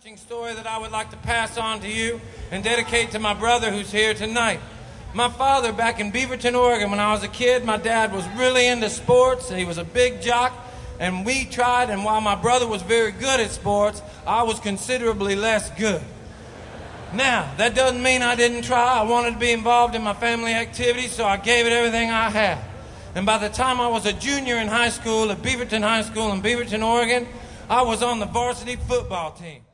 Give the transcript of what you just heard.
touching story that I would like to pass on to you and dedicate to my brother who's here tonight. My father, back in Beaverton, Oregon, when I was a kid, my dad was really into sports. He was a big jock, and we tried, and while my brother was very good at sports, I was considerably less good. Now, that doesn't mean I didn't try. I wanted to be involved in my family activities, so I gave it everything I had. And by the time I was a junior in high school at Beaverton High School in Beaverton, Oregon, I was on the varsity football team.